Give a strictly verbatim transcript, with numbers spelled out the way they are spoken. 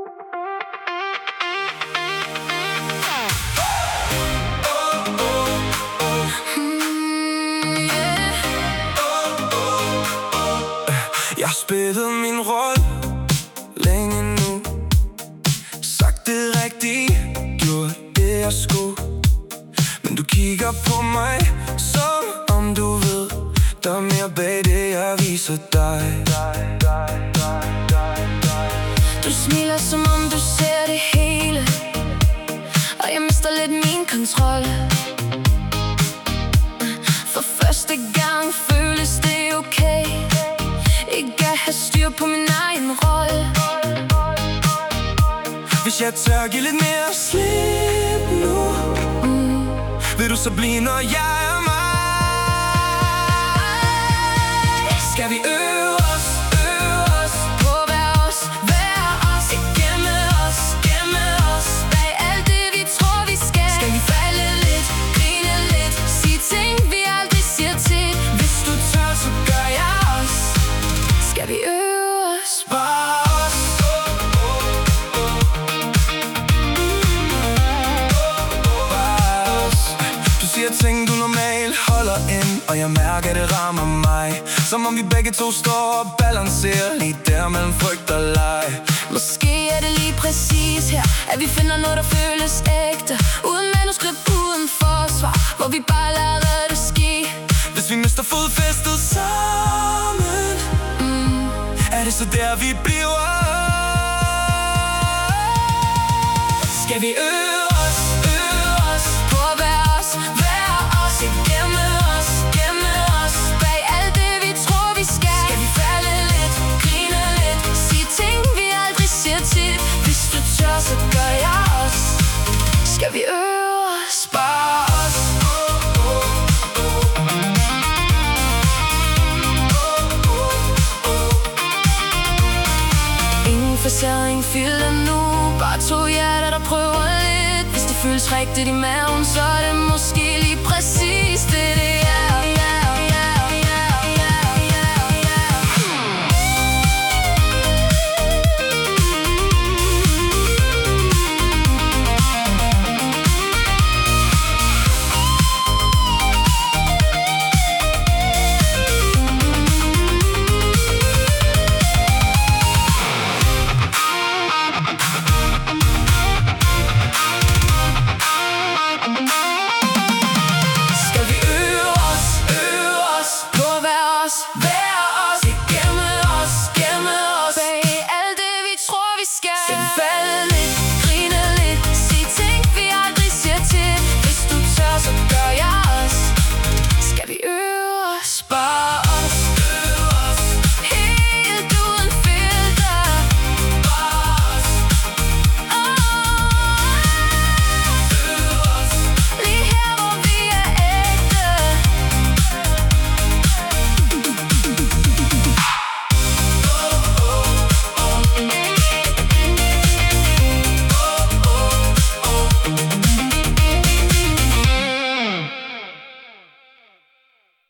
Jeg har spillet min rolle længe nu, sagt det rigtige, gjort det jeg skulle. Men du kigger på mig, som om du ved, der er mere bag det jeg viser dig. Du smiler som om du ser det hele, og jeg mister lidt min kontrol. For første gang føles det okay ikke at have styr på min egen rolle. Hvis jeg tør give lidt mere slip nu, mm. vil du så blive, når jeg er mig? Skal vi øve os, øve os på at være os, være os, gemme os, gemme os bag alt det vi tror vi skal. Skal vi falde lidt, grine lidt, sige ting vi aldrig siger til. Hvis du tør, så gør jeg også. Skal vi øve os, bare os? Bare os. Du siger ting du normalt holder ind, og jeg mærker det rammer mig, som om vi begge to står og balancerer lige der mellem frygt og leg. Måske er det lige præcis her, at vi finder noget der føles ægte, uden manuskript, uden forsvar, hvor vi bare lader det ske. Hvis vi mister fodfæstet sammen, mm. er det så der vi bliver? Skal vi øve os, øve os på at være os, være os, gemme os, gemme os bag alt det vi tror vi skal. Skal vi falde lidt, grine lidt, sige ting vi aldrig siger til. Hvis du tør, så gør jeg også. Skal vi øve os, bare os? Ingen facering filter nu, bare to hjerter der prøver lidt. Hvis det føles rigtigt i maven, så er det måske lige præcis det det er. Være os, gemme os bag alt det vi tror vi skal. Skal vi falde lidt,